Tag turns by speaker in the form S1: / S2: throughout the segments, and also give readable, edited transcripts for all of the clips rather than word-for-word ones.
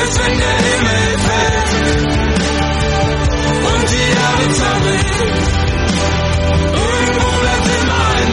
S1: erst wenn der Himmel fällt und die Erde zerbricht. Irgendwo bleibt immer ein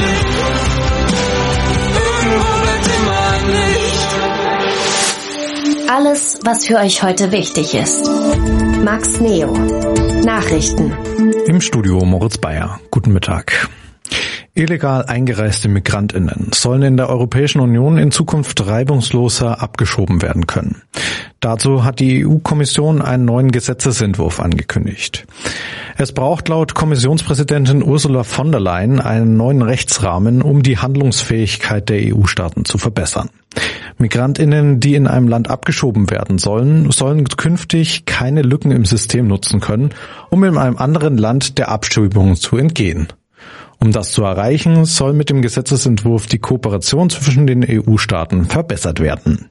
S1: Licht. Irgendwo bleibt immer ein Licht.
S2: Alles, was für euch heute wichtig ist. Max Neo. Nachrichten.
S3: Im Studio Moritz Bayer. Guten Mittag. Illegal eingereiste MigrantInnen sollen in der Europäischen Union in Zukunft reibungsloser abgeschoben werden können. Dazu hat die EU-Kommission einen neuen Gesetzesentwurf angekündigt. Es braucht laut Kommissionspräsidentin Ursula von der Leyen einen neuen Rechtsrahmen, um die Handlungsfähigkeit der EU-Staaten zu verbessern. MigrantInnen, die in einem Land abgeschoben werden sollen künftig keine Lücken im System nutzen können, um in einem anderen Land der Abschiebung zu entgehen. Um das zu erreichen, soll mit dem Gesetzesentwurf die Kooperation zwischen den EU-Staaten verbessert werden.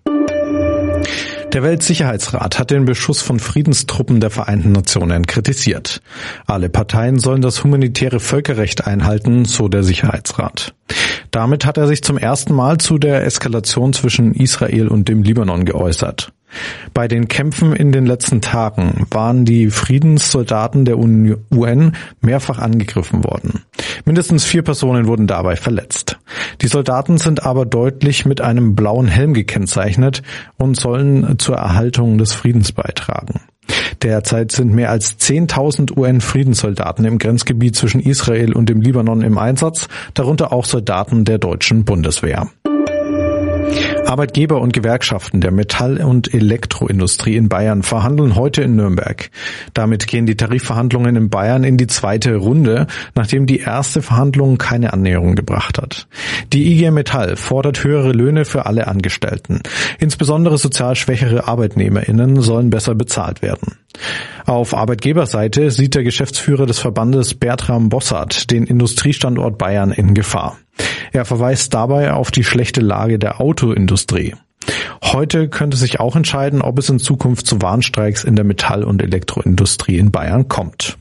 S3: Der Weltsicherheitsrat hat den Beschuss von Friedenstruppen der Vereinten Nationen kritisiert. Alle Parteien sollen das humanitäre Völkerrecht einhalten, so der Sicherheitsrat. Damit hat er sich zum ersten Mal zu der Eskalation zwischen Israel und dem Libanon geäußert. Bei den Kämpfen in den letzten Tagen waren die Friedenssoldaten der UN mehrfach angegriffen worden. Mindestens 4 Personen wurden dabei verletzt. Die Soldaten sind aber deutlich mit einem blauen Helm gekennzeichnet und sollen zur Erhaltung des Friedens beitragen. Derzeit sind mehr als 10.000 UN-Friedenssoldaten im Grenzgebiet zwischen Israel und dem Libanon im Einsatz, darunter auch Soldaten der deutschen Bundeswehr. Arbeitgeber und Gewerkschaften der Metall- und Elektroindustrie in Bayern verhandeln heute in Nürnberg. Damit gehen die Tarifverhandlungen in Bayern in die zweite Runde, nachdem die erste Verhandlung keine Annäherung gebracht hat. Die IG Metall fordert höhere Löhne für alle Angestellten. Insbesondere sozial schwächere ArbeitnehmerInnen sollen besser bezahlt werden. Auf Arbeitgeberseite sieht der Geschäftsführer des Verbandes Bertram Bossart den Industriestandort Bayern in Gefahr. Er verweist dabei auf die schlechte Lage der Autoindustrie. Heute könnte sich auch entscheiden, ob es in Zukunft zu Warnstreiks in der Metall- und Elektroindustrie in Bayern kommt.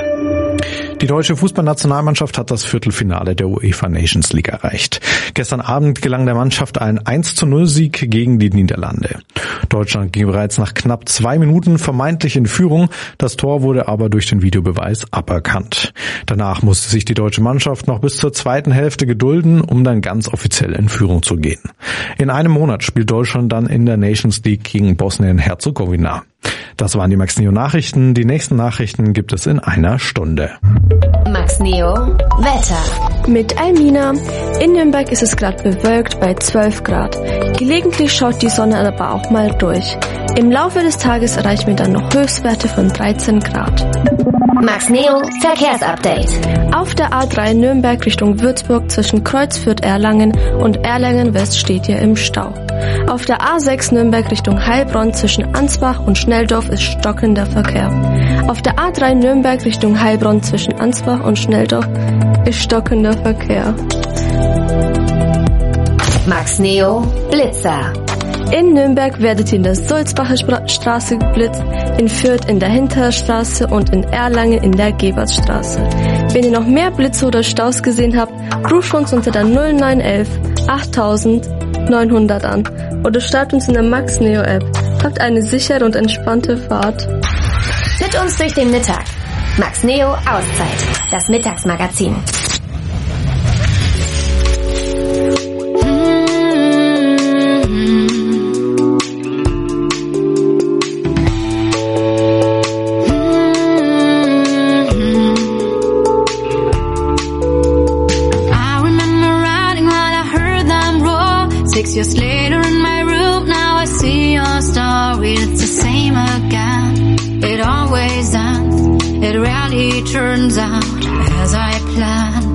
S3: Die deutsche Fußballnationalmannschaft hat das Viertelfinale der UEFA Nations League erreicht. Gestern Abend gelang der Mannschaft ein 1:0-Sieg gegen die Niederlande. Deutschland ging bereits nach knapp 2 Minuten vermeintlich in Führung. Das Tor wurde aber durch den Videobeweis aberkannt. Danach musste sich die deutsche Mannschaft noch bis zur zweiten Hälfte gedulden, um dann ganz offiziell in Führung zu gehen. In einem Monat spielt Deutschland dann in der Nations League gegen Bosnien-Herzegowina. Das waren die Max Neo Nachrichten. Die nächsten Nachrichten gibt es in einer Stunde.
S2: Max Neo Wetter.
S4: Mit Almina. In Nürnberg ist es gerade bewölkt bei 12 Grad. Gelegentlich schaut die Sonne aber auch mal durch. Im Laufe des Tages erreichen wir dann noch Höchstwerte von 13 Grad.
S2: Max Neo Verkehrsupdate.
S4: Auf der A3 Nürnberg Richtung Würzburg zwischen Kreuzfürth-Erlangen und Erlangen-West steht ihr im Stau. Auf der A6 Nürnberg Richtung Heilbronn zwischen Ansbach und Schnelldorf ist stockender Verkehr. Auf der A3 Nürnberg Richtung Heilbronn zwischen Ansbach und Schnelldorf ist stockender Verkehr.
S2: Max Neo Blitzer.
S4: In Nürnberg werdet ihr in der Sulzbacher Straße geblitzt, in Fürth in der Hinterstraße und in Erlangen in der Gebertstraße. Wenn ihr noch mehr Blitze oder Staus gesehen habt, ruft uns unter der 0911 8900 an oder schreibt uns in der Max Neo App. Habt eine sichere und entspannte Fahrt.
S2: Mit uns durch den Mittag. Max Neo Auszeit. Das Mittagsmagazin.
S5: Just later in my room, now I see your story. It's the same again. It always ends. It rarely turns out as I planned.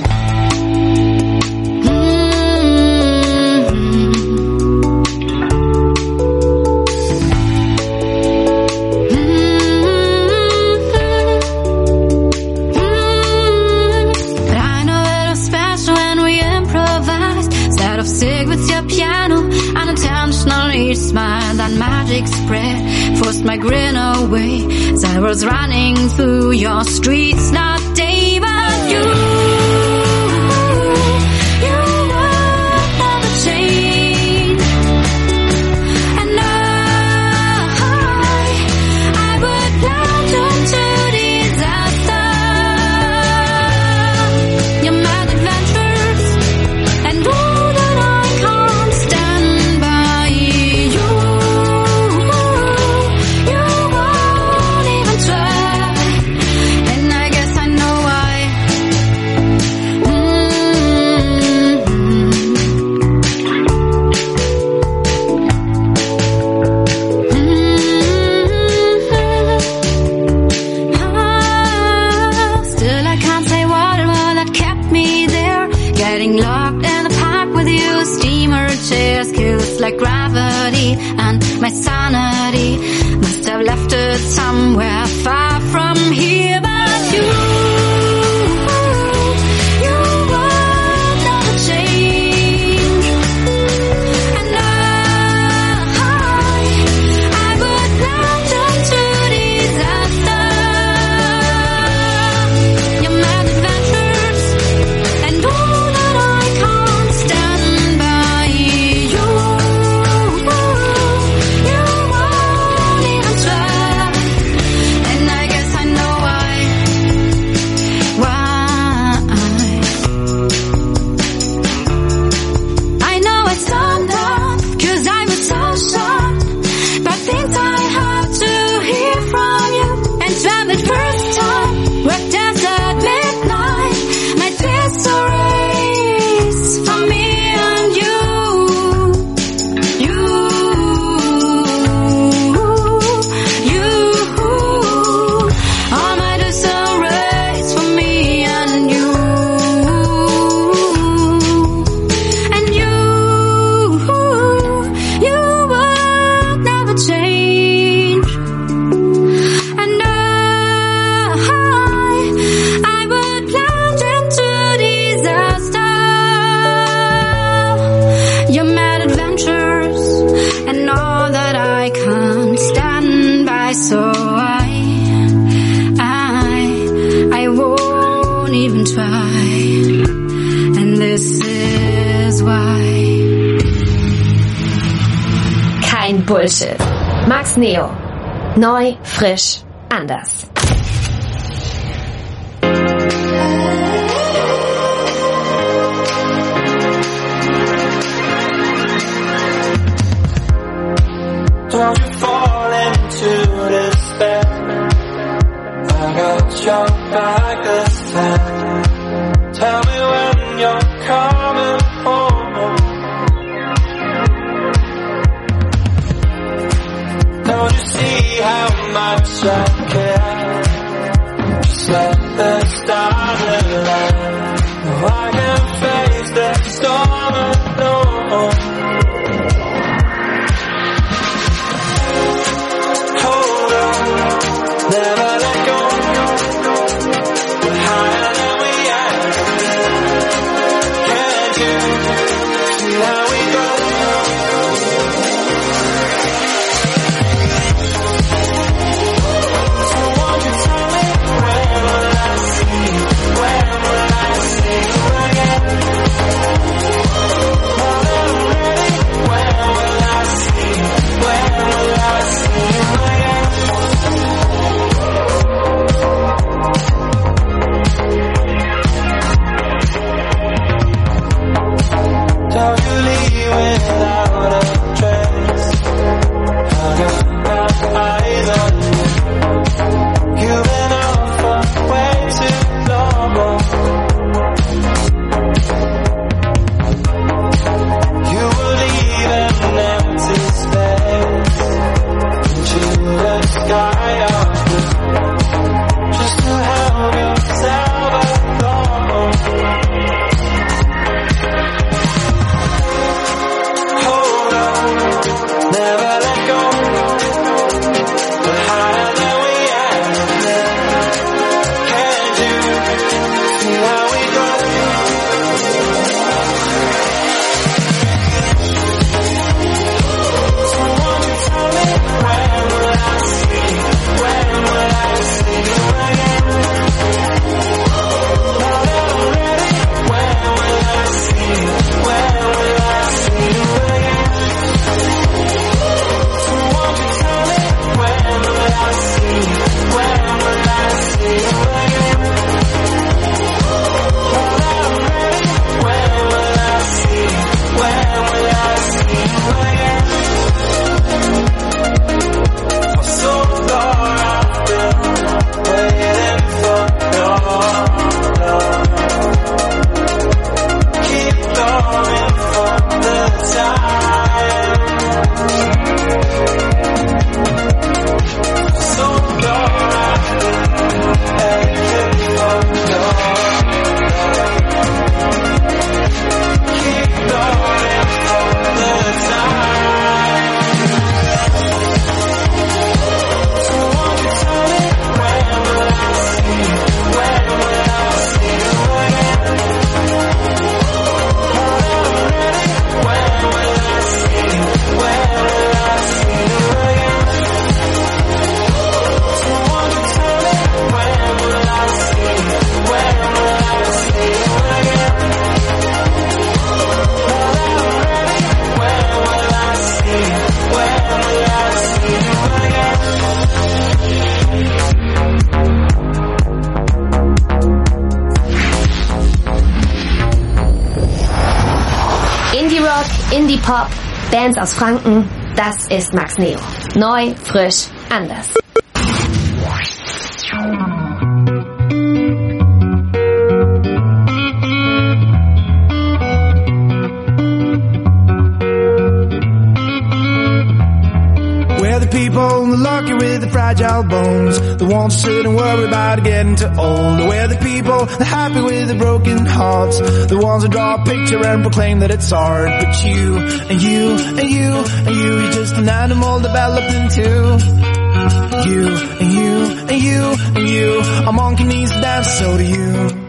S5: But I know it was special when we improvised. Instead of sick with your piano, unintentionally smile. That magic spread forced my grin away as I was running through your streets. Not day, but you would never change. And My sanity must have left it somewhere far from here, but you would never change. And I would plunge into disaster. Your mad adventures and all that I can't stand by. You won't even try. And I guess I know why. I know I summed up, 'cause I was so shocked by things I had to hear from you. And swam at first time, worked as at midnight. My tears erase from me and you. All my tears erase from me and you. And you would never change. And I would plunge into disaster. Your mad adventures and all that I can't stand by. So I won't even try. And this is why.
S2: Kein Bullshit. Max Neo. Neu, frisch, anders.
S1: Don't you fall into despair. I got your back this time. Tell me when you're coming home. Don't you see how much I care? Just let the stars align. I can face the storm alone. Hold on, never let go. We're higher than we are. Can't you see how we go?
S2: Indie-Pop, Bands aus Franken, das ist Max Neo. Neu, frisch, anders.
S6: People, the lucky with the fragile bones, the ones who sit and worry about getting too old. We're the people, the happy with the broken hearts, the ones who draw a picture and proclaim that it's art. But you, and you, and you, and you, you're just an animal developed into you, and you, and you, and you. A monkey needs to dance, so do you.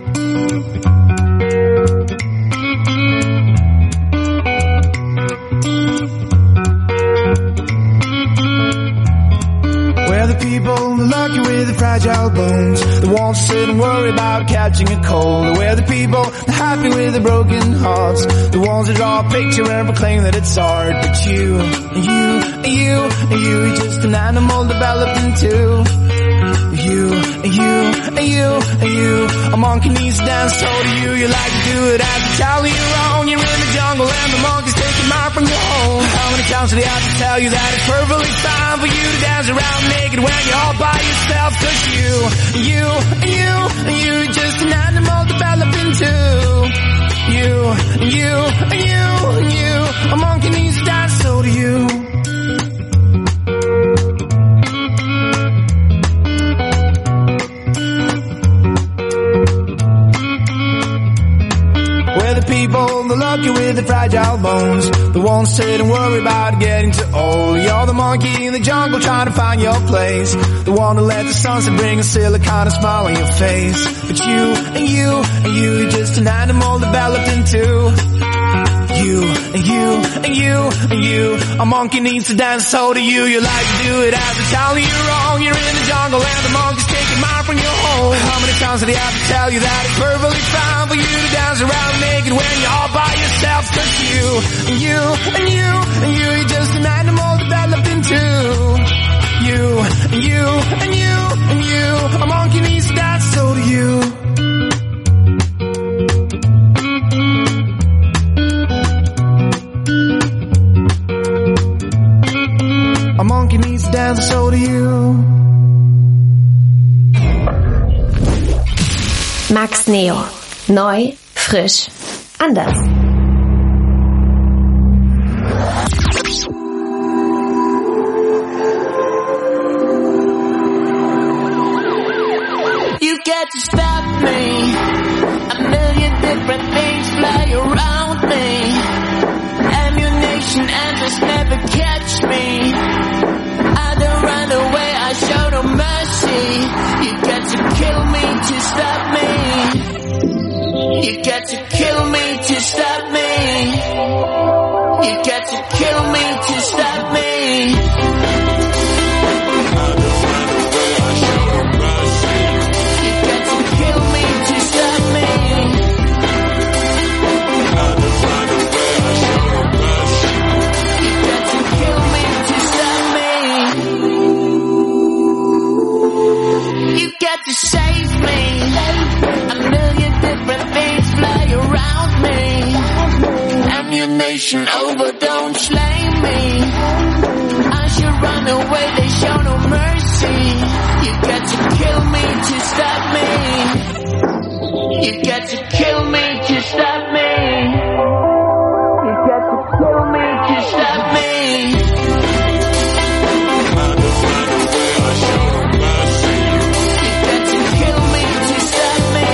S6: People, the lucky with the fragile bones, the ones who sit and worry about catching a cold. We're the people, the happy with the broken hearts, the ones who draw a picture and proclaim that it's art. But you, and you, and you, and you, you're just an animal developed into you, and you, and you, and you. A monkey needs to dance, so do you. You like to do it as a child of your own. You're in the jungle and the monkeys taking mine from your home. How many times do they have to tell you that it's perfectly fine for you to dance around naked when you're all by yourself? Cause you, and you, and you, and you, you're just an animal developed into you, and you, and you, and you. A monkey needs to dance, so do you. People, the lucky with the fragile bones, the ones sit and worry about getting too old. You're the monkey in the jungle trying to find your place, the one who let the sunset bring a silly kind of smile on your face. But you, and you, and you, you're just an animal developed into you, and you, and you, and you. A monkey needs to dance, so do you. You like to do it as a child of your own. You're in the jungle and the monkey's taking mine from your home. How many times did he have to tell you that it's perfectly fine for you to dance around naked when you're all by yourself? Cause you, and you, and you, and you, you're just an animal developed into you, and you, and you, and you. A monkey needs to dance, so do you. A monkey needs to dance, so do you.
S2: Max Neo. Neu, frisch, anders.
S1: You get to stop me. A million different things fly around me. Ammunition and just never catch me. I don't run away, I show no mercy. You get to kill me to stop me. You get to kill me to stop me. You get to kill me to stop me. I don't run away, I show no mercy. You get to kill me to stop me. I don't run away, I show no mercy. You get to kill me to stop me. You get to save me. A million different things fly around me. Ammunition over, don't slay me. I should run away, they show no mercy. You get to kill me to stop me. You get to kill me to stop me. You get to kill me to stop me. I don't run away, I show no mercy. You get to kill me to stop me.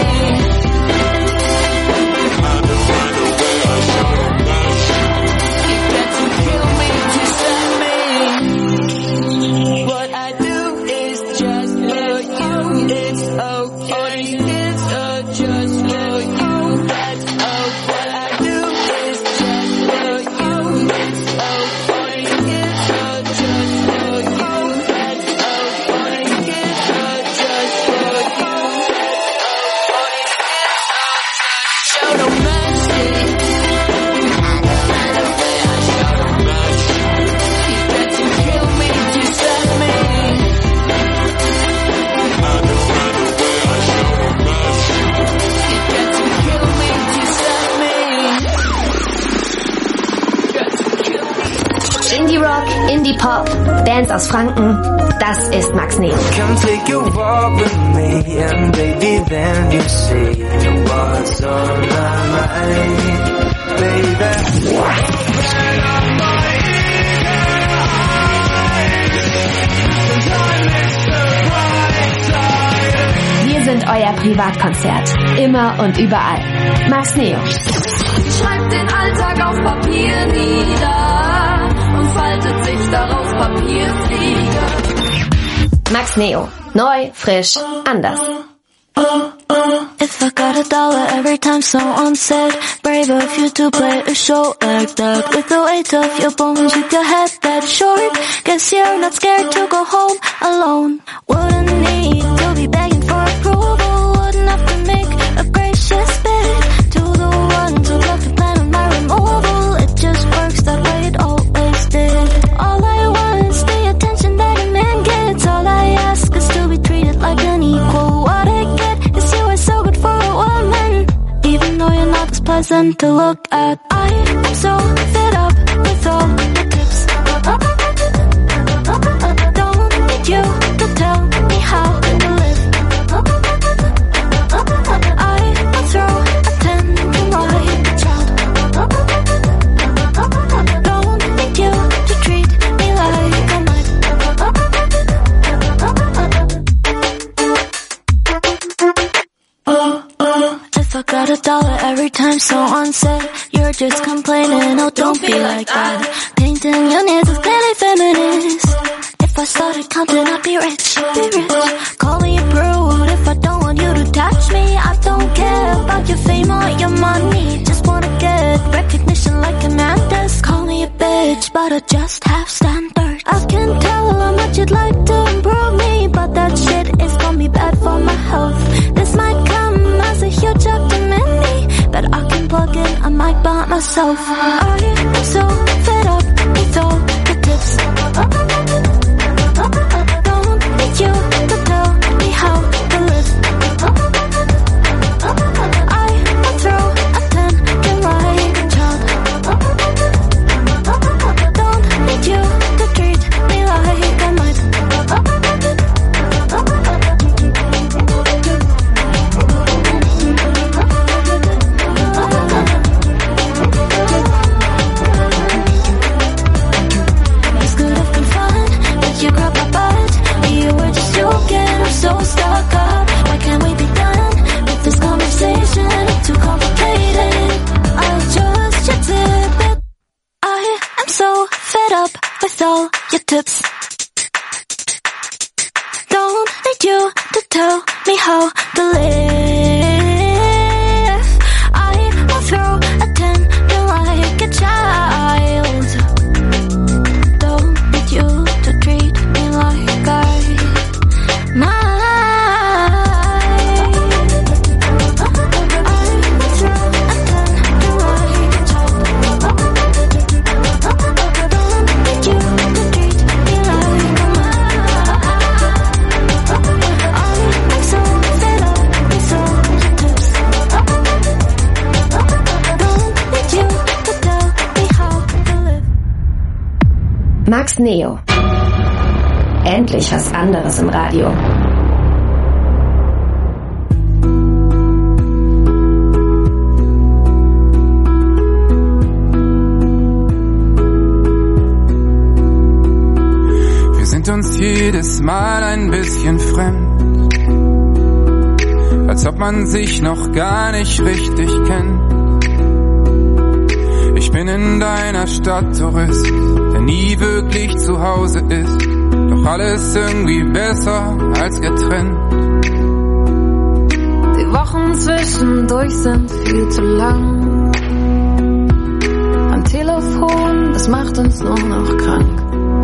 S1: I don't run away, I show no mercy. You get to kill
S2: Bands aus Franken, das ist Max Neo.
S1: Come take a walk with me, and baby, then you see what's on my mind, baby.
S2: Wir sind euer Privatkonzert. Immer und überall. Max Neo.
S5: Schreibt den Alltag auf Papier nieder und faltet sich daraus Papierflieger.
S2: Max Neo. Neu, frisch, anders.
S7: If I got $1 every time someone said brave of you to play a show like that, with the weight of your bones, with your head that short, guess you're not scared to go home alone. Wouldn't need to be begging for approval, wouldn't have to make a gracious bid to the ones who love to plan on my removal. It just works that way, it always did. All I want is the attention that a man gets. All I ask is to be treated like an equal. What I get is you are so good for a woman, even though you're not as pleasant to look at. I am so fed up with all the tips. Don't need you to tell me how to live. I will throw a tantrum like a child. Don't need you to treat me like a knight. If I got $1 every time someone said you're just complaining, oh don't be like that. Painting your nails is clearly feminist. If I started counting, I'd be rich, be rich. Call me a prude if I don't want you to touch me. I don't care about your fame or your money, just wanna get recognition like a man does. Call me a bitch, but I just have standards. I can tell how much you'd like to improve me, but that shit is gonna be bad for my health. This might come as a huge shock to many, but I can plug in a mic by myself. I am so fed up with all the tips. Don't need you to tell me how to live. I will throw a tantrum like a child. Don't need you to treat me like a knight. This could have been fun, but you grabbed my butt. You were just joking, I'm so stuck up. Why can't we be done with this conversation? It's too complicated. I'll just zip it. I am so fed up with all your tips. Don't need you to tell me how to live. I will throw a tantrum like a child. Don't need you to treat me like I might.
S2: Max Neo. Endlich was anderes im Radio.
S8: Wir sind uns jedes Mal ein bisschen fremd, als ob man sich noch gar nicht richtig kennt. Ich bin in deiner Stadt Tourist, der nie wirklich zu Hause ist, doch alles irgendwie besser als getrennt.
S5: Die Wochen zwischendurch sind viel zu lang. Am Telefon, das macht uns nur noch krank.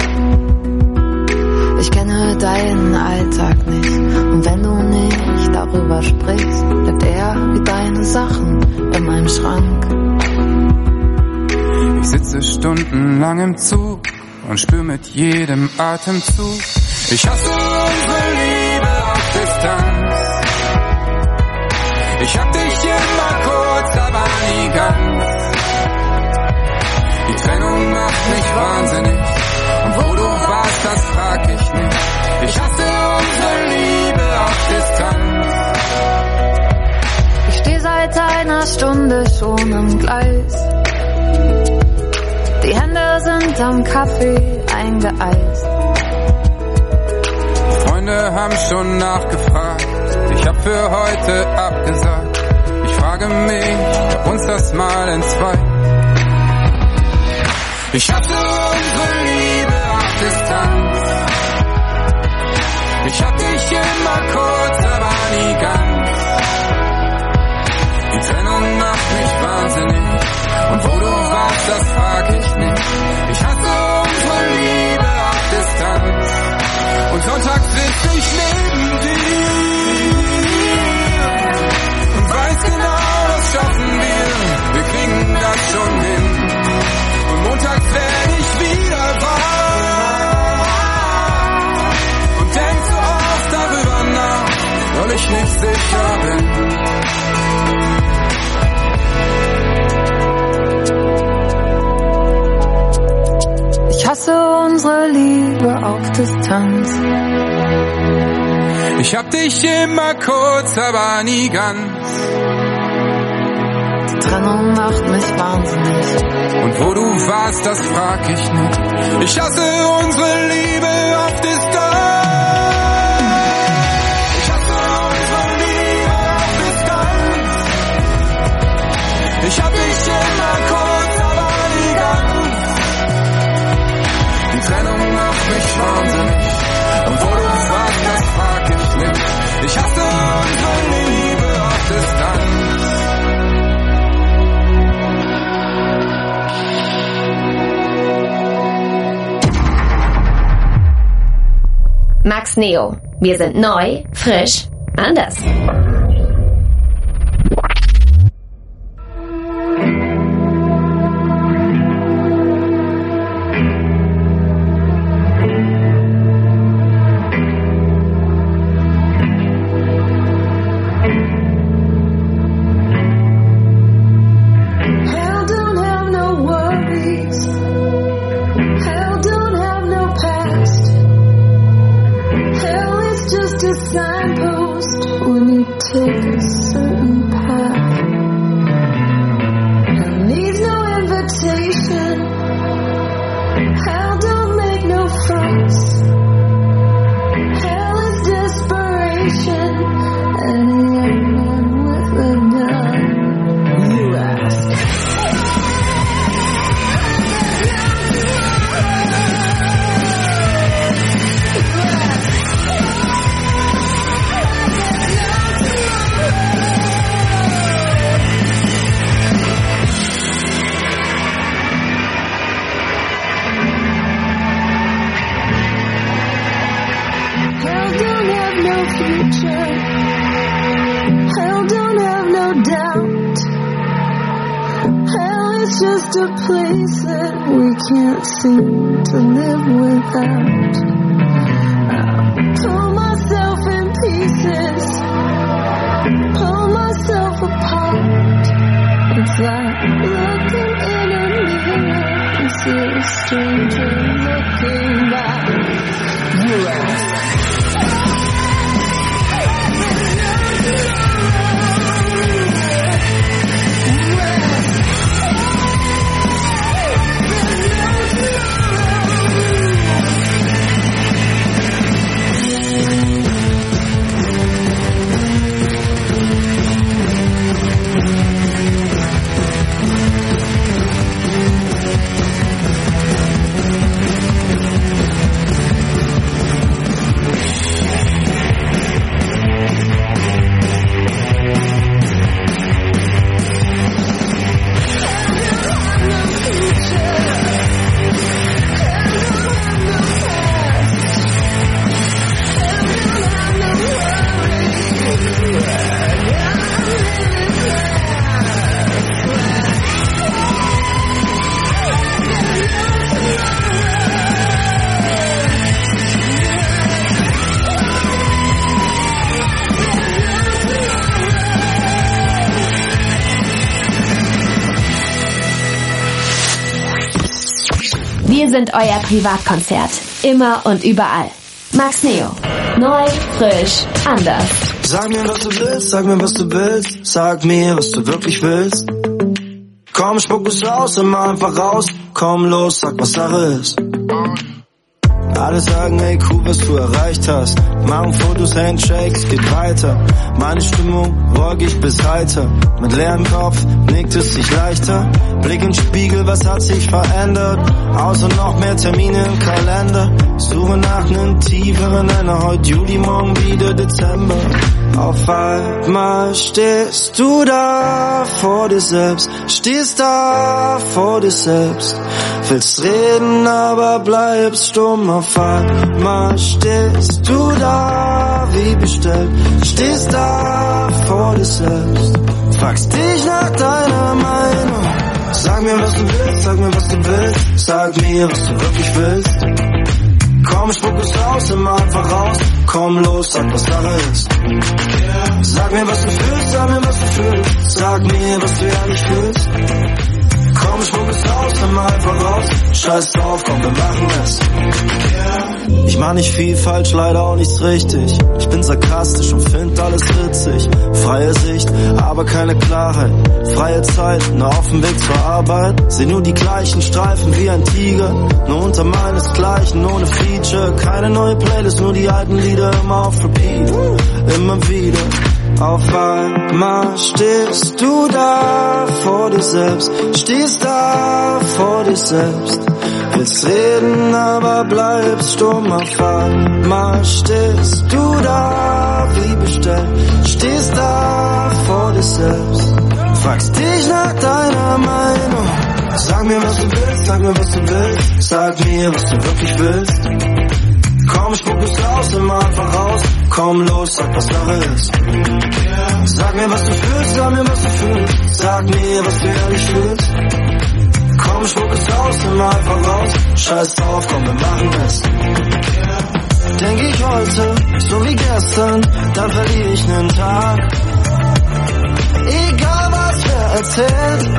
S5: Ich kenne deinen Alltag nicht, und wenn du nicht darüber sprichst, bleibt er wie deine Sachen in meinem Schrank.
S8: Ich sitze stundenlang im Zug und spür mit jedem Atemzug. Ich hasse unsere Liebe auf Distanz. Ich hab dich immer kurz, aber nie ganz. Die Trennung macht mich wahnsinnig, und wo du warst,
S5: Station am Gleis. Die Hände sind am Kaffee eingeeist.
S8: Freunde haben schon nachgefragt, ich hab für heute abgesagt. Ich frage mich, ob uns das mal entzweit. Ich hatte unsere Liebe auf Distanz. Ich hab dich immer kurz, aber nie ganz. Die Trennung macht mich wahnsinnig. Und wo du warst, das frag ich nicht. Ich hatte unsere Liebe auf Distanz. Und sonntags sitz ich neben dir und weiß genau, das schaffen wir. Wir kriegen das schon hin. Und montags werd ich wieder wach und denk so oft darüber nach, weil ich nicht sicher bin.
S5: Ich hasse unsere Liebe auf Distanz.
S8: Ich hab dich immer kurz, aber nie ganz.
S5: Die Trennung macht mich wahnsinnig.
S8: Und wo du warst, das frag ich nicht. Ich hasse unsere Liebe auf Distanz. Ich hasse unsere Liebe auf Distanz. Ich hab dich immer kurz, aber nie ganz. Die Trennung macht mich wahnsinnig. Und wo du warst, das frag ich nicht. Ich hasse unsere Liebe auf Distanz.
S2: Max Neo. Wir sind neu, frisch, anders. Wir sind euer Privatkonzert. Immer und überall. Max Neo. Neu, frisch, anders.
S9: Sag mir, was du willst, sag mir, was du willst. Sag mir, was du wirklich willst.
S6: Komm, spuck es aus, immer einfach raus. Komm los, sag, was Sache ist. Alle sagen, ey, cool, was du erreicht hast. Machen Fotos, Handshakes, geht weiter. Meine Stimmung wolkig bis heiter. Mit leerem Kopf nickt es sich leichter. Blick in den Spiegel, was hat sich verändert? Außer noch mehr Termine im Kalender. Suche nach nem tieferen Nenner. Heute Juli, morgen wieder Dezember. Auf einmal stehst du da vor dir selbst. Stehst da vor dir selbst. Willst reden, aber bleibst stumm. Auf einmal stehst du da wie bestellt. Stehst da vor dir selbst. Fragst dich nach deiner Meinung. Sag mir, was du willst, sag mir, was du willst. Sag mir, was du wirklich willst. Komm, spuck es aus, immer einfach raus. Komm los, sag, was Sache ist. Sag mir, was du fühlst, sag mir, was du fühlst. Sag mir, was du ehrlich fühlst. Komm, spuck es aus, immer einfach raus. Scheiß drauf, komm, wir machen es. Ich mach nicht viel falsch, leider auch nichts richtig. Ich bin sarkastisch und find alles witzig. Freie Sicht, aber keine Klarheit. Freie Zeit, nur auf dem Weg zur Arbeit. Seh nur die gleichen Streifen wie ein Tiger. Nur unter meinesgleichen, ohne Feature. Keine neue Playlist, nur die alten Lieder immer auf Repeat. Immer wieder. Auf einmal stehst du da vor dir selbst. Stehst da vor dir selbst. Willst reden, aber bleibst stumm. Auf einmal stehst du da wie bestellt. Stehst da vor dir selbst. Fragst dich nach deiner Meinung. Sag mir, was du willst, sag mir, was du willst. Sag mir, was du wirklich willst. Komm, spuck es aus, immer einfach raus. Komm los, sag, was Sache ist. Sag mir, was du fühlst, sag mir, was du fühlst. Sag mir, was du ehrlich fühlst. Komm, spuck es aus, immer einfach raus. Scheiß drauf, komm, wir machen es. Denk ich heute, so wie gestern, dann verliere ich nen Tag. Egal was wer erzählt,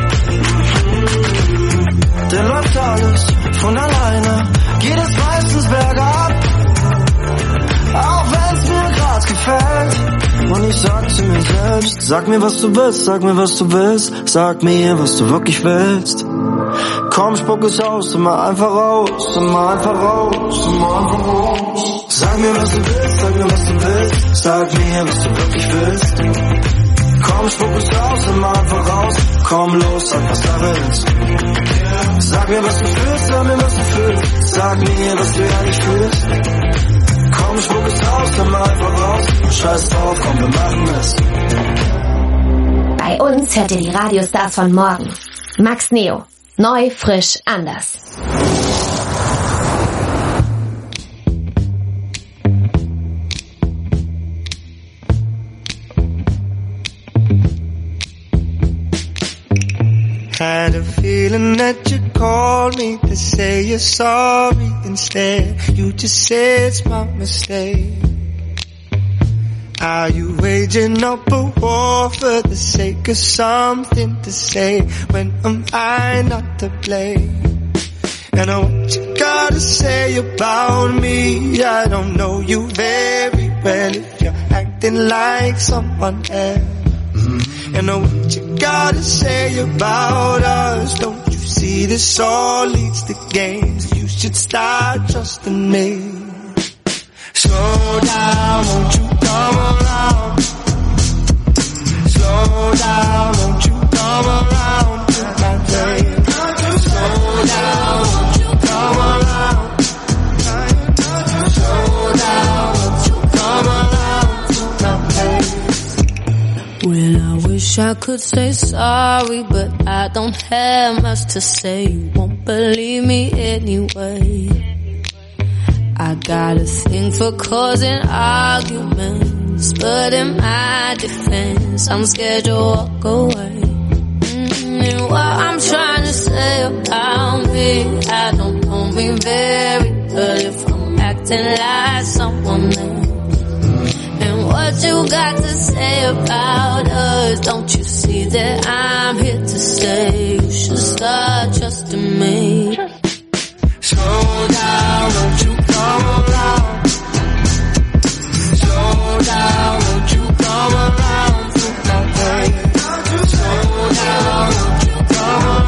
S6: denn läuft alles von alleine. Geht es meistens bergab, auch wenn's mir grad gefällt. Und ich sag zu mir selbst, sag mir was du willst, sag mir was du willst. Sag mir, was du wirklich willst. Komm, spuck es aus, immer einfach raus, immer einfach raus, immer einfach raus. Sag mir was du willst, sag mir was du willst. Sag mir, was du wirklich willst. Komm, spuck es aus, immer einfach raus. Komm los, sag was Sache ist. Sag mir was du fühlst, sag mir was du fühlst. Sag mir, was du ehrlich fühlst. Komm, spuck es aus, immer einfach raus. Scheiß drauf, komm, wir machen es.
S2: Bei uns hört ihr die Radiostars von morgen. Max Neo. Neu, frisch, anders.
S9: Had a feeling that you called me to say you're sorry. Instead, you just said it's my mistake. Are you waging up a war for the sake of something to say? When am I not to blame? And what you gotta say about me? I don't know you very well if you're acting like someone else. And what you gotta say about us? Don't you see this all leads to games? You should start trusting me. Slow down, won't you come around? Slow down, won't you come around to my day? Slow down, won't you come around? Slow down, won't you come around to my day?
S5: Well, I wish I could say sorry, but I don't have much to say. You won't believe me anyway. I got a thing for causing arguments, but in my defense, I'm scared to walk away. And what I'm trying to say about me, I don't know me very well if I'm acting like someone else. And what you got to say about us, don't you see that I'm here to stay? You should start trusting me.
S9: Slow down, won't you come around? Slow down, won't you come around to my day? Slow down, won't you come around?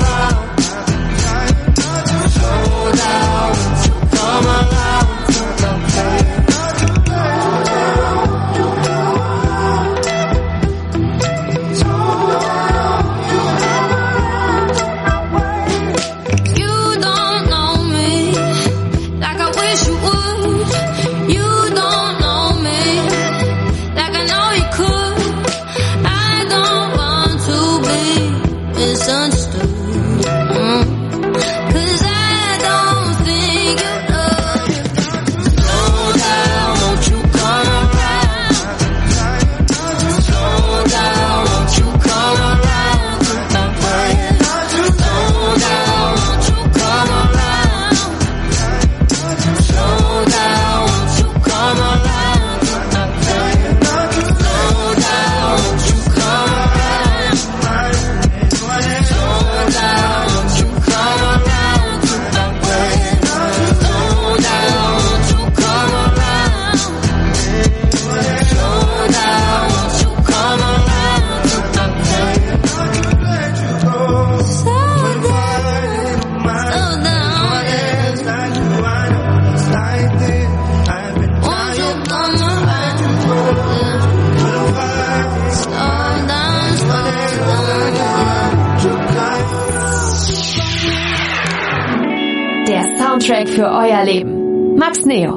S2: für euer Leben. Max Neo.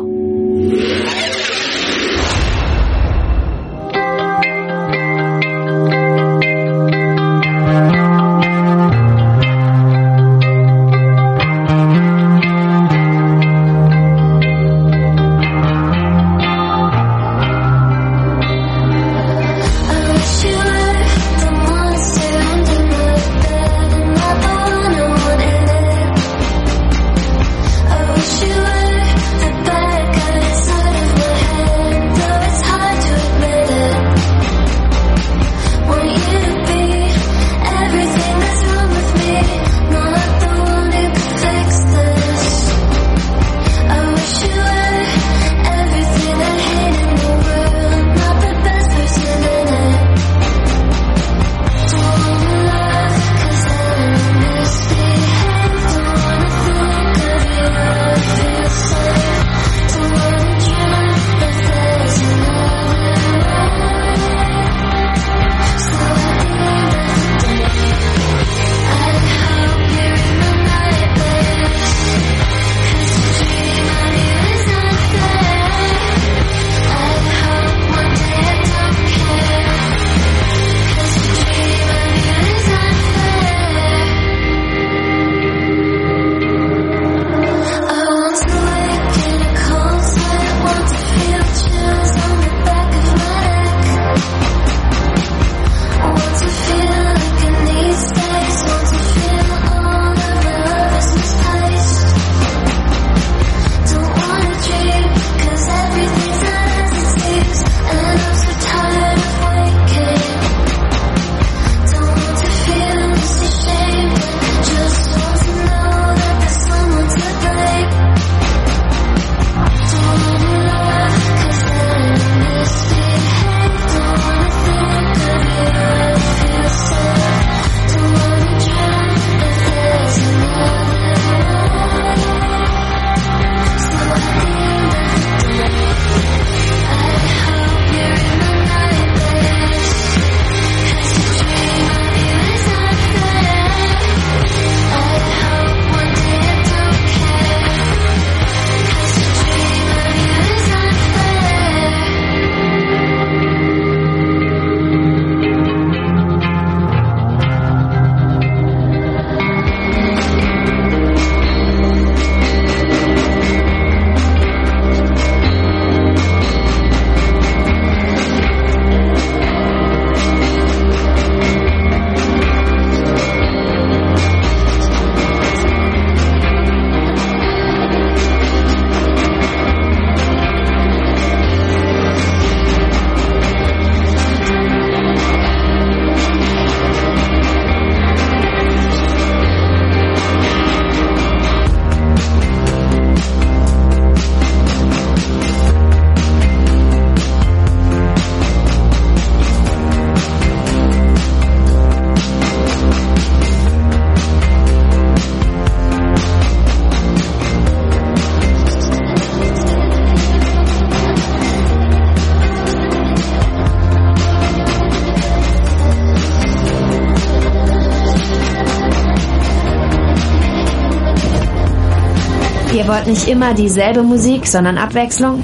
S2: Ihr wollt nicht immer dieselbe Musik, sondern Abwechslung?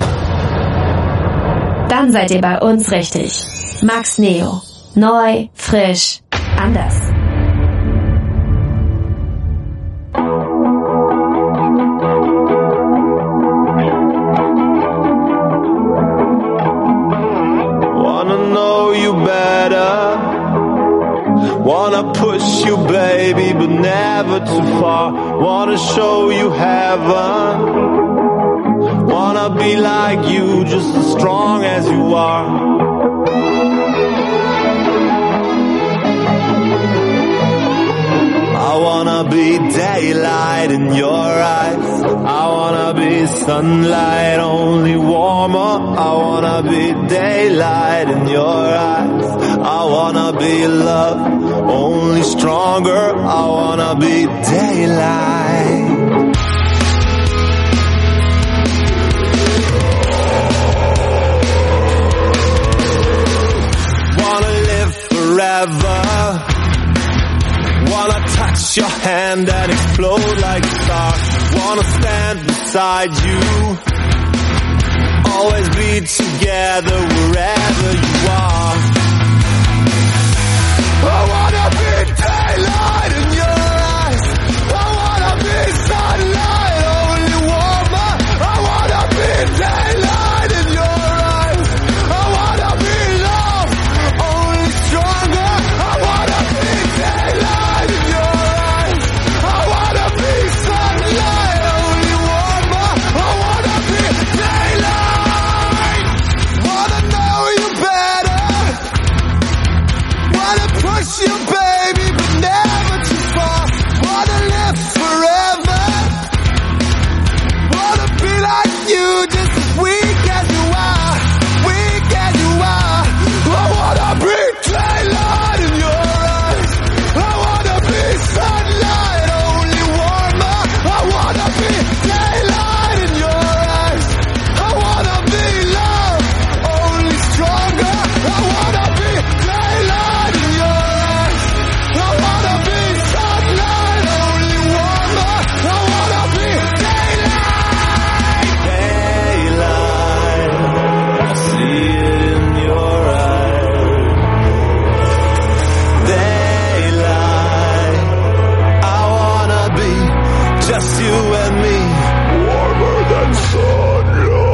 S2: Dann seid ihr bei uns richtig. Max Neo. Neu, frisch, anders.
S1: Wanna know you better. Wanna push you, baby, but never too far. Wanna show you heaven. Wanna be like you, just as strong as you are. I wanna be daylight in your eyes. I wanna be sunlight, only warmer. I wanna be daylight in your eyes. I wanna be love, only stronger. I wanna be daylight. Wanna live forever. Wanna touch your hand and explode like a star. Wanna stand beside
S6: inside you. Always be together wherever you are. I wanna be daylight in your eyes. I wanna be sunlight, only warmer. I wanna be daylight in your eyes. I wanna be love, only stronger. I wanna be daylight in your eyes. I wanna be sunlight, only warmer. I wanna be daylight. Wanna know you better. Wanna push you, baby, but never too far. Wanna live forever. Wanna be like you, just as weak as you are. Weak as you are. I wanna be daylight in your eyes. I wanna be sunlight, only warmer. I wanna be daylight in your eyes. I wanna be love, only stronger. I wanna be daylight in your eyes. I wanna be sunlight, only warmer. I wanna be daylight. Daylight, I see it in your eyes. Daylight, I wanna be just you and me. Warmer than sun,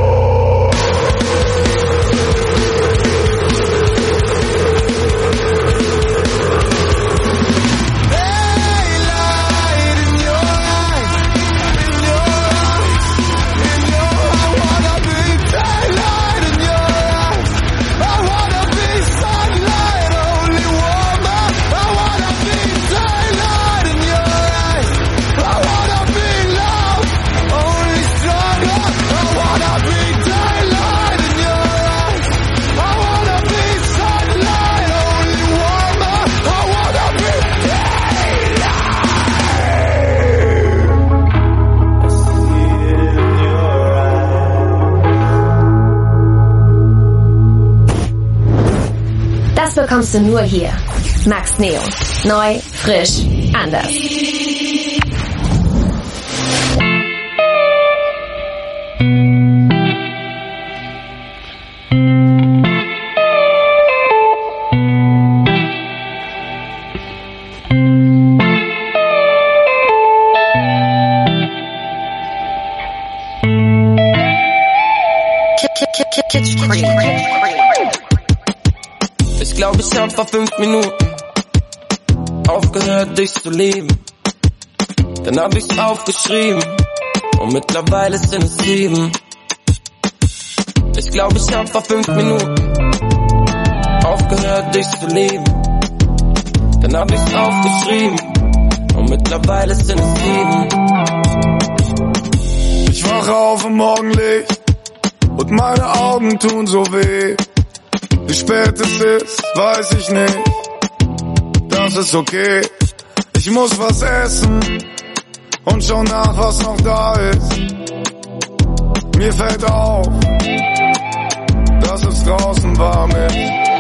S6: Daylight in your eyes, in your eyes, in your. I wanna be daylight in your eyes. I wanna be sunlight, only warmer. I wanna be daylight in your eyes. I wanna be love, only stronger. I wanna be daylight in your eyes. I wanna be sunlight, only warmer. I wanna be daylight. I see it in your eyes.
S2: Das bekommst du nur hier. Max Neo. Neu, frisch, anders.
S10: Ich glaube, ich hab vor 5 Minuten aufgehört, dich zu lieben. Dann hab ich's aufgeschrieben und mittlerweile sind es 7. Ich glaube, ich hab vor 5 Minuten aufgehört, dich zu lieben. Dann hab ich's aufgeschrieben und mittlerweile sind es 7.
S9: Ich wache auf im Morgenlicht und meine Augen tun so weh. Wie spät es ist, weiß ich nicht. Das ist okay. Ich muss was essen und schau nach, was noch da ist. Mir fällt auf, dass es draußen warm ist.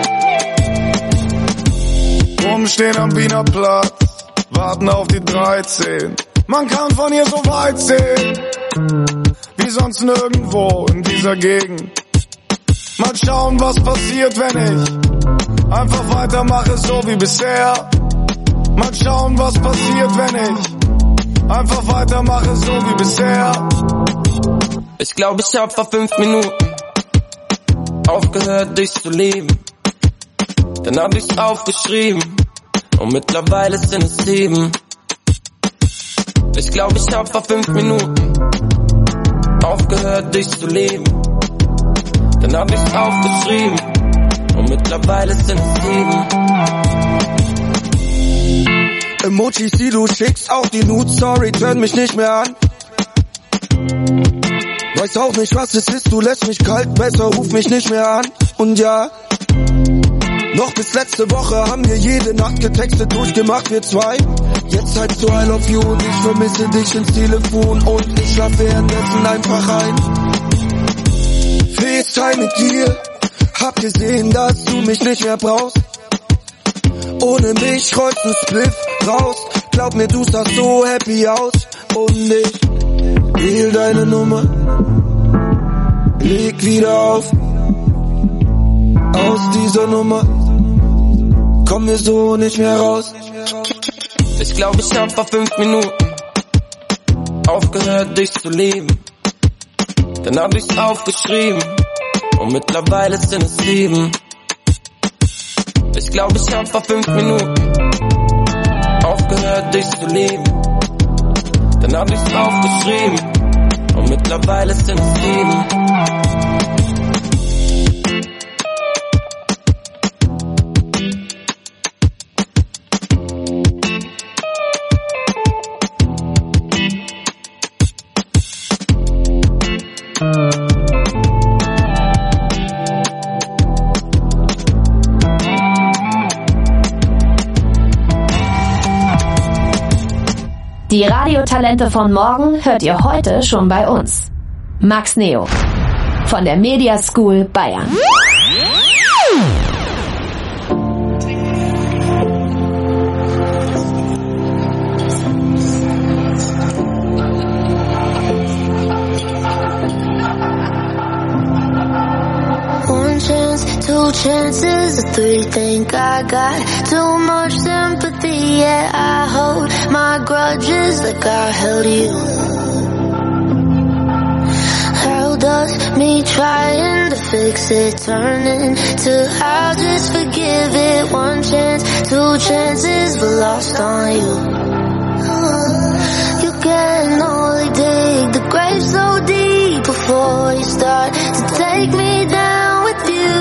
S9: Rumstehen am Wiener Platz, warten auf die 13. Man kann von hier so weit sehen, wie sonst nirgendwo in dieser Gegend. Mal schauen, was passiert, wenn ich einfach weitermache, so wie bisher. Mal schauen, was passiert, wenn ich einfach weitermache, so wie bisher.
S10: Ich glaube, ich hab vor 5 Minuten aufgehört, dich zu lieben. Dann hab ich's aufgeschrieben und mittlerweile sind es 7. Ich glaube, ich hab vor 5 Minuten aufgehört, dich zu lieben. Dann hab ich's aufgeschrieben und mittlerweile sind es 7.
S9: Emojis, die du schickst, auch die Nude-Story, turn mich nicht mehr an. Weiß auch nicht, was es ist, du lässt mich kalt, besser ruf mich nicht mehr an. Und ja, noch bis letzte Woche haben wir jede Nacht getextet, durchgemacht, wir zwei. Jetzt heißt du I love you und ich vermisse dich ins Telefon und ich schlaf währenddessen einfach ein. FaceTime mit dir, hab gesehen, dass du mich nicht mehr brauchst. Ohne mich rollst du Spliff raus, glaub mir, du sahst so happy aus. Und ich
S6: Wähl deine Nummer, leg wieder auf. Aus dieser Nummer kommen wir so nicht mehr raus.
S10: Ich glaub, ich hab vor 5 Minuten aufgehört, dich zu lieben. Dann hab ich's aufgeschrieben und mittlerweile sind es 7. Ich glaub, ich hab vor 5 Minuten aufgehört, dich zu lieben. Dann hab ich's aufgeschrieben und mittlerweile sind es 7.
S2: Die Radiotalente von morgen hört ihr heute schon bei uns. Max Neo von der Media School Bayern.
S7: Two chances, or 3 think I got too much sympathy, yeah, I hold my grudges like I held you. How does me trying to fix it turn into I'll just forgive it? 1 chance, 2 chances, but lost on you. You can only dig the grave so deep before you start to take me down with you.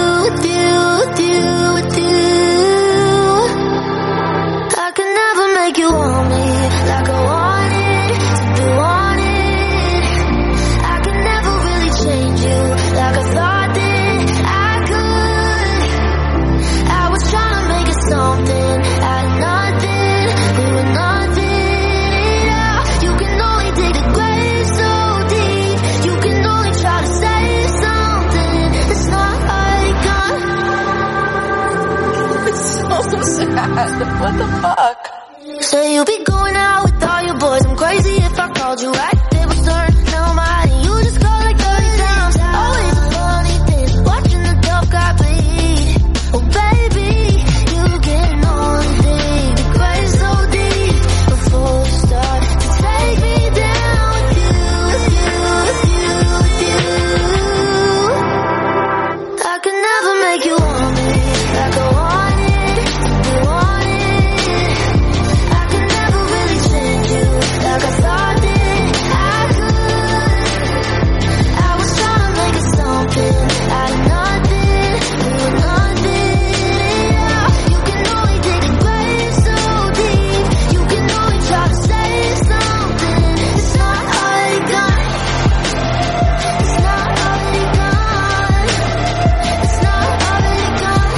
S7: I can never make you want me like I wanted to be wanted. I can never really change you like I thought that I could. I was trying to make it something out of nothing. We were nothing at all. You can only dig the grave so deep. You can only try to say something. It's not like so sad. What the fuck? Say you'll be going out with all your boys. I'm crazy if I called you right. Tables turn, now I'm out and you just call like 30 times. Always a funny thing, watching the tough guy bleed. Oh baby, you can only dig the grave so deep before you start to take me down with you. I can never make you want me like I want. Like I thought that I could. I was trying to make it something out of nothing. We were nothing at all. You can only dig the grave so deep. You can only try to say something. It's not already gone. It's not already gone. It's not already gone.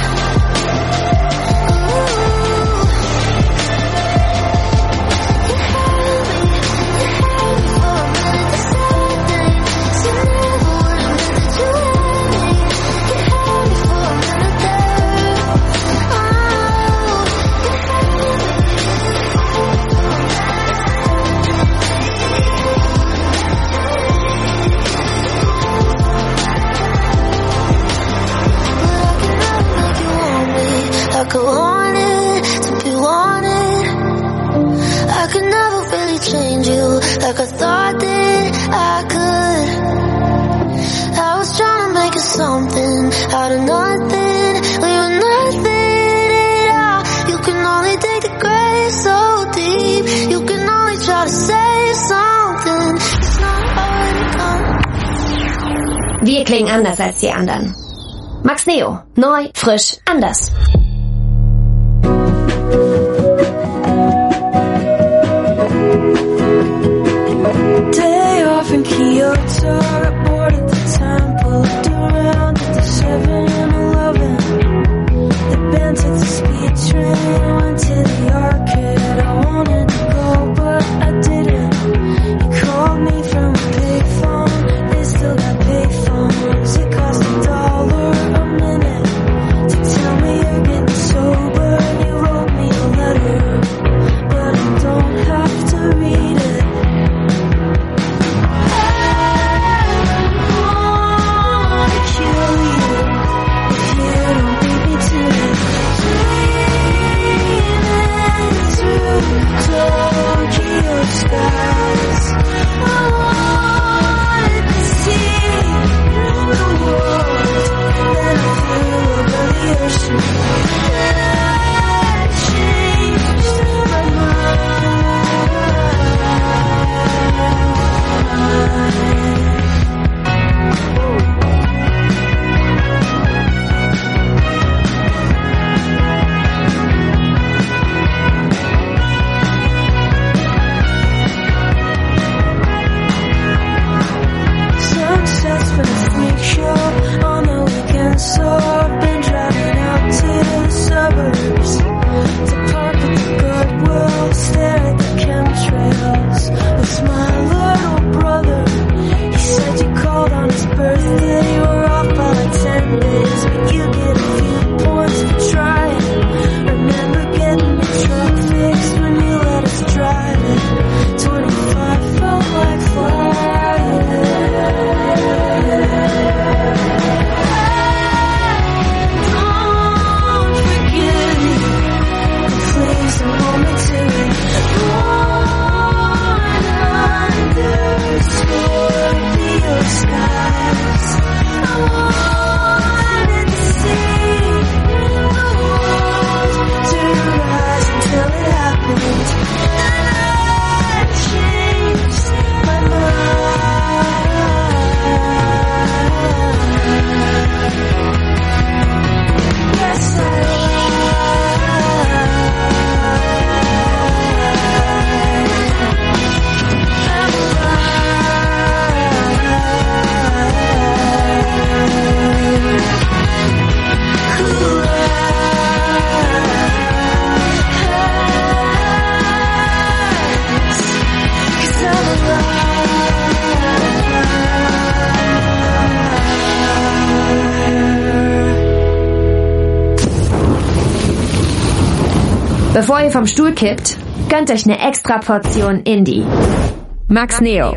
S7: Like I wanted to be wanted. I could never really change you like I thought that I could. I was trying to make it something out of nothing. We were nothing at all. You can only dig the grave so deep. You can only try to say something. It's not already gone.
S2: Wir klingen anders als die anderen. Max Neo, neu, frisch, anders.
S11: Day off in Kyoto, got bored at the temple, looked around at the 7-Eleven. The band took the speed train, went to the arcade. I wanted to go, but I didn't. You called me from a payphone, they still got payphones. It cost $1 a minute to tell me you're
S2: Bevor ihr vom Stuhl kippt, gönnt euch eine extra Portion Indie. Max Neo.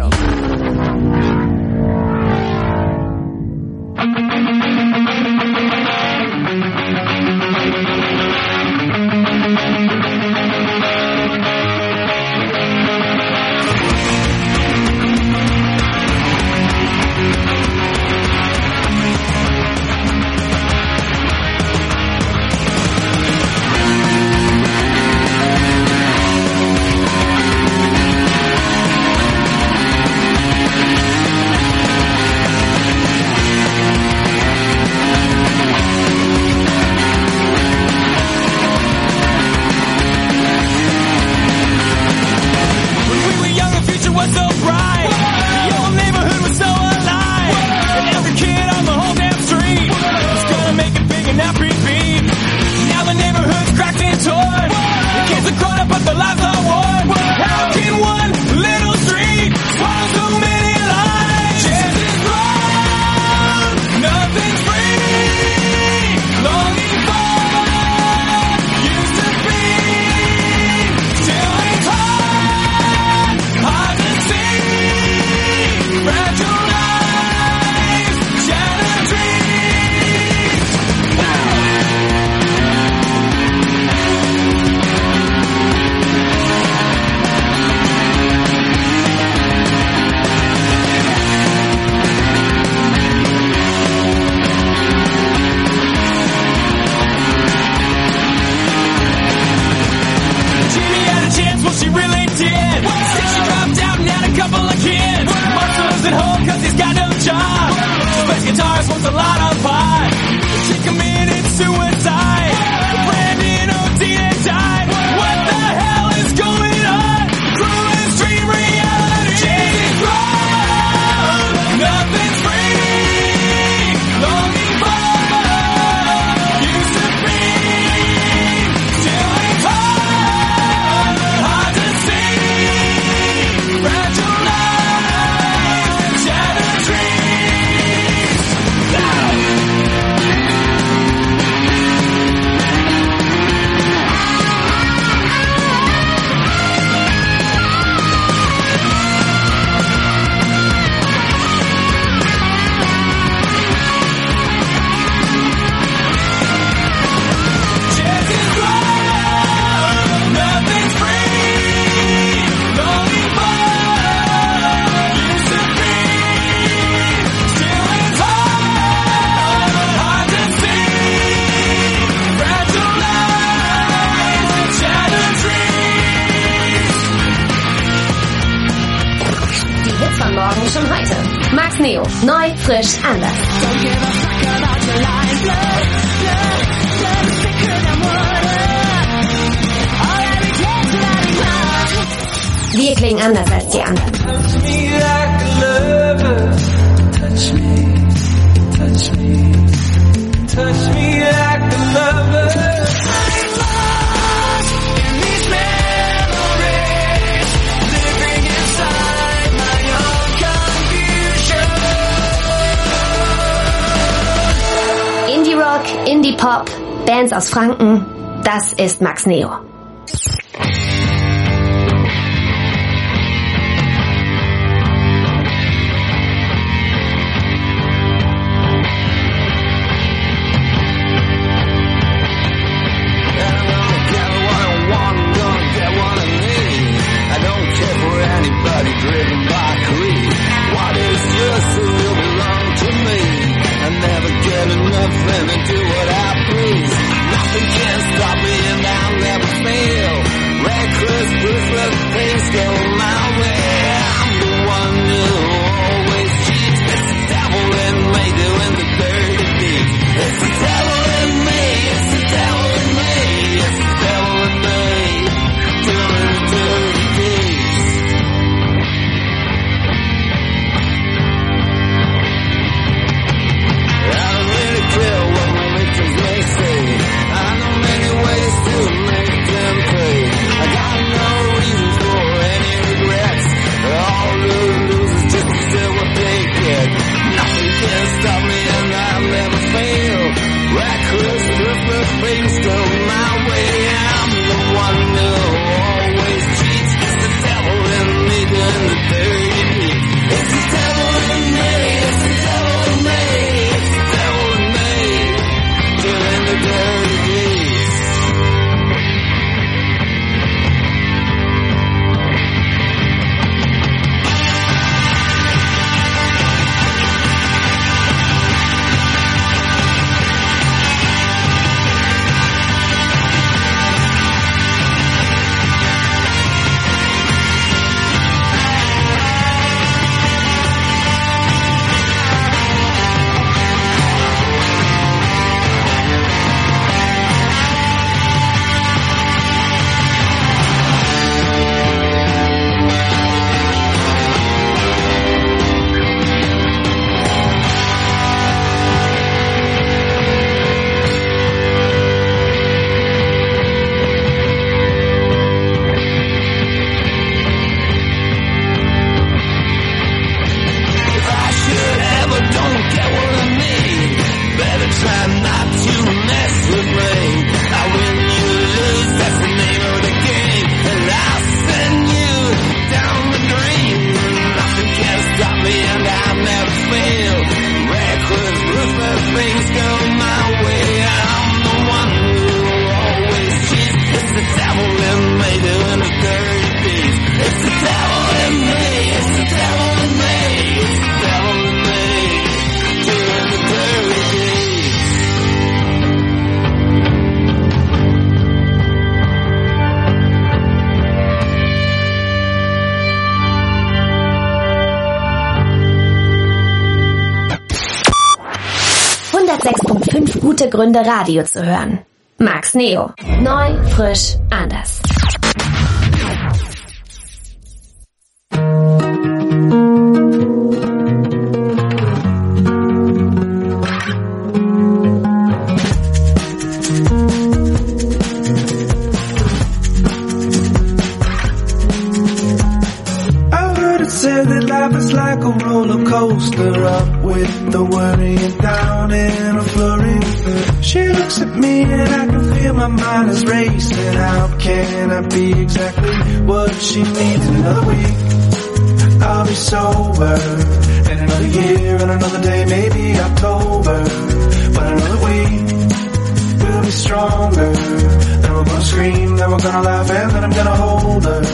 S2: Schon heute. Max Neo. Neu, frisch, anders. Wir klingen anders als die anderen.
S1: Touch me like a lover. Touch me, touch me. Touch me like a lover. I'm lost in these memories, living inside my own confusion.
S2: Indie Rock, Indie Pop, Bands aus Franken, das ist Max Neo.
S8: Nothing can stop me and I'll never fail.
S1: go my way. I'm the one who always cheats. It's the devil in me doing the dirty deeds. It's the devil in me. It's the devil in me. It's the devil in me doing the dirty deeds.
S2: 106.5 gute Gründe, Radio zu hören. Max Neo. Neu, frisch, anders.
S6: Said that life is like a roller coaster, up with the worry and down in a flurry. She looks at me and I can feel my mind is racing. How can I be exactly what she needs? In another week, I'll be sober. In another year and another day, maybe October. But another week, we'll be stronger. Then we're gonna scream, then we're gonna laugh, and then I'm gonna hold her.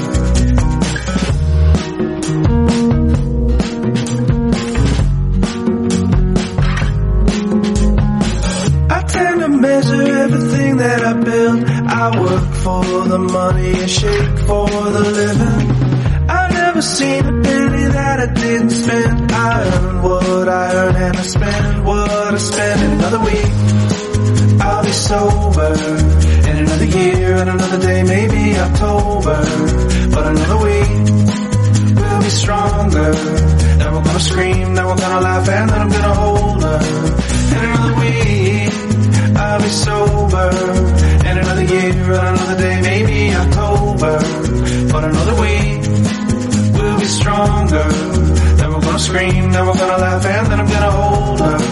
S6: Measure everything that I build. I work for the money and shake for the living. I've never seen a penny that I didn't spend. I earn what I earn and I spend what I spend. In another week, I'll be sober. In another year and another day, maybe October. But another week, we'll be stronger. Then we're gonna scream, then we're gonna laugh, and then I'm gonna hold her. In another week, I'll be sober. In another year and another day, maybe October. But another week, we'll be stronger. Then we're gonna scream, then we're gonna laugh, and then I'm gonna hold her.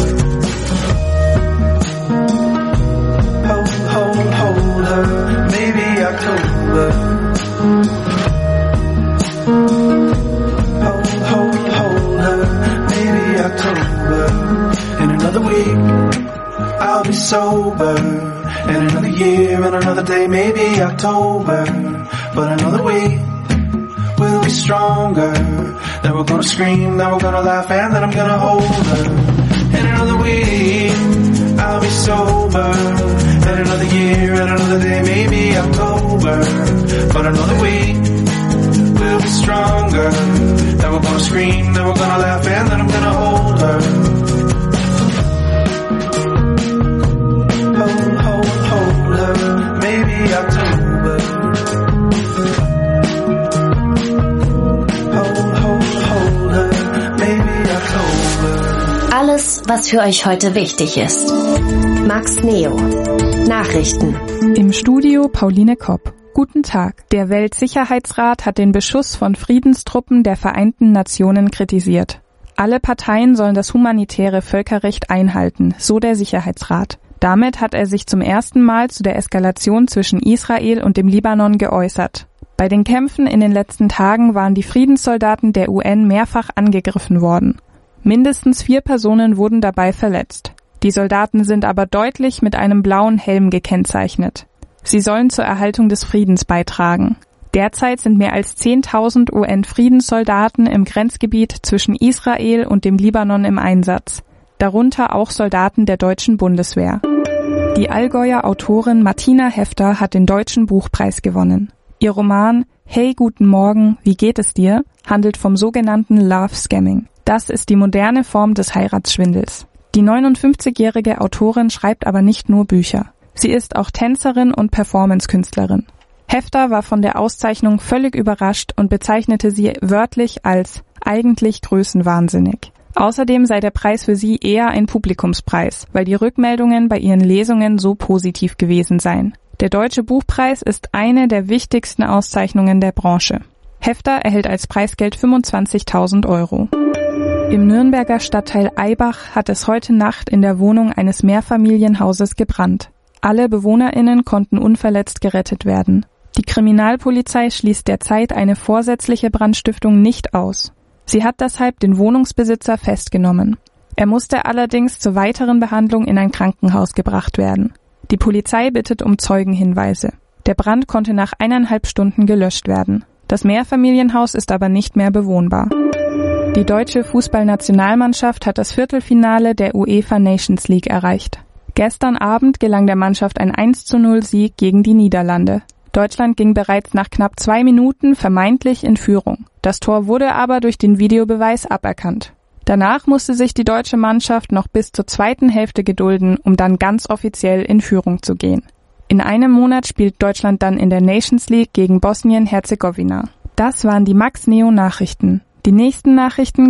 S6: Hold her. Maybe October. Hold her. Maybe October. In another week, I'll be sober. In another year and another day, maybe October. But another week, we'll be stronger. Then we're gonna scream, then we're gonna laugh, and then I'm gonna hold her. In another week, I'll be sober. In another year and another day, maybe October. But another week, we'll be stronger. Then we're gonna scream, then we're gonna laugh, and then I'm gonna hold her. Hold her, maybe October. Hold her, maybe October.
S2: Alles, was für euch heute wichtig ist. Max Neo. Nachrichten.
S12: Im Studio Pauline Kopp. Guten Tag. Der Weltsicherheitsrat hat den Beschuss von Friedenstruppen der Vereinten Nationen kritisiert. Alle Parteien sollen das humanitäre Völkerrecht einhalten, so der Sicherheitsrat. Damit hat er sich zum ersten Mal zu der Eskalation zwischen Israel und dem Libanon geäußert. Bei den Kämpfen in den letzten Tagen waren die Friedenssoldaten der UN mehrfach angegriffen worden. Mindestens 4 Personen wurden dabei verletzt. Die Soldaten sind aber deutlich mit einem blauen Helm gekennzeichnet. Sie sollen zur Erhaltung des Friedens beitragen. Derzeit sind mehr als 10.000 UN-Friedenssoldaten im Grenzgebiet zwischen Israel und dem Libanon im Einsatz. Darunter auch Soldaten der deutschen Bundeswehr. Die Allgäuer Autorin Martina Hefter hat den Deutschen Buchpreis gewonnen. Ihr Roman »Hey, guten Morgen, wie geht es dir?« handelt vom sogenannten Love Scamming. Das ist die moderne Form des Heiratsschwindels. Die 59-jährige Autorin schreibt aber nicht nur Bücher. Sie ist auch Tänzerin und Performance-Künstlerin. Hefter war von der Auszeichnung völlig überrascht und bezeichnete sie wörtlich als eigentlich größenwahnsinnig. Außerdem sei der Preis für sie eher ein Publikumspreis, weil die Rückmeldungen bei ihren Lesungen so positiv gewesen seien. Der Deutsche Buchpreis ist eine der wichtigsten Auszeichnungen der Branche. Hefter erhält als Preisgeld 25.000 €. Im Nürnberger Stadtteil Eibach hat es heute Nacht in der Wohnung eines Mehrfamilienhauses gebrannt. Alle BewohnerInnen konnten unverletzt gerettet werden. Die Kriminalpolizei schließt derzeit eine vorsätzliche Brandstiftung nicht aus. Sie hat deshalb den Wohnungsbesitzer festgenommen. Er musste allerdings zur weiteren Behandlung in ein Krankenhaus gebracht werden. Die Polizei bittet um Zeugenhinweise. Der Brand konnte nach 1,5 Stunden gelöscht werden. Das Mehrfamilienhaus ist aber nicht mehr bewohnbar. Die deutsche Fußballnationalmannschaft hat das Viertelfinale der UEFA Nations League erreicht. Gestern Abend gelang der Mannschaft ein 1:0 Sieg gegen die Niederlande. Deutschland ging bereits nach knapp 2 Minuten vermeintlich in Führung. Das Tor wurde aber durch den Videobeweis aberkannt. Danach musste sich die deutsche Mannschaft noch bis zur zweiten Hälfte gedulden, um dann ganz offiziell in Führung zu gehen. In einem Monat spielt Deutschland dann in der Nations League gegen Bosnien-Herzegowina. Das waren die Max Neo Nachrichten. Die nächsten Nachrichten